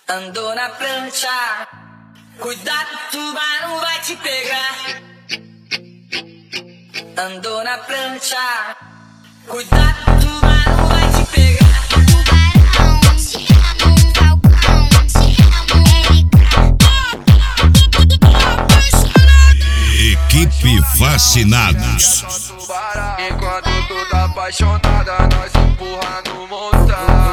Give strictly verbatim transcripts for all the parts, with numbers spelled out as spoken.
Andou na prancha, cuidado, o tubarão vai te pegar. Andou na prancha, cuidado, o tubarão vai te pegar. Tubarão, te amo, falcão, te amo, Equipe Fascinados. Enquanto tu tá apaixonada, nós empurra no montão.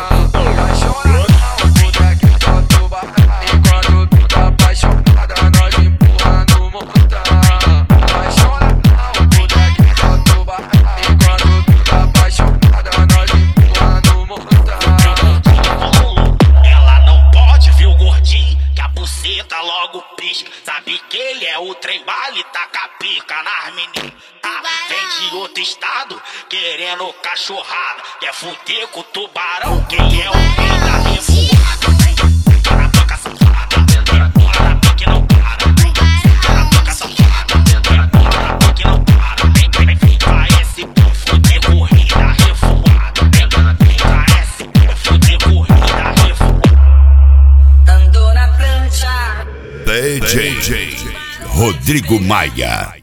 Sabe que ele é o trem bala e taca pica nas meninas. Ah, vem de outro estado, querendo cachorrada. Quer fuder com o tubarão, quem é o rei da revoada. Para na boca safada, para na boca não para. Para na boca safada, para na boca não para. Vem, vem, vem pra esse povo fuder com o rei da revoada. Vem, vem pra esse povo fuder com o rei da revoada. Andou na prancha, D J Rodrigo Maia.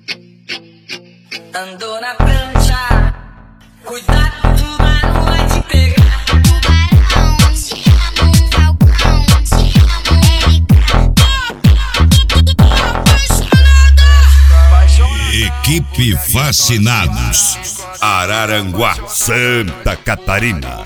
andou na prancha, cuidado, o tubarão vai te pegar. tubarão, te amo, falcão, te amo, Equipe Fascinados. Araranguá, Santa Catarina.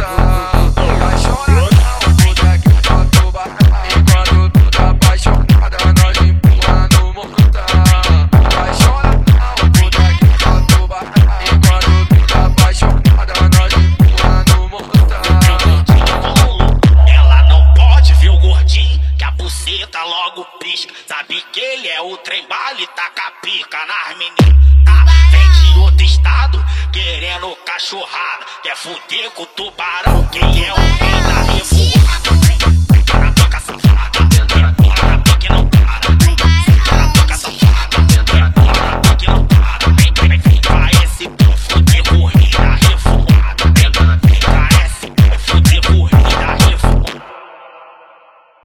Logo pisca, sabe que ele é o trem bala e taca pica nas meninas. Ah, vem de outro estado, querendo cachorrada. Quer fuder com o tubarão, quem é o rei da revoada.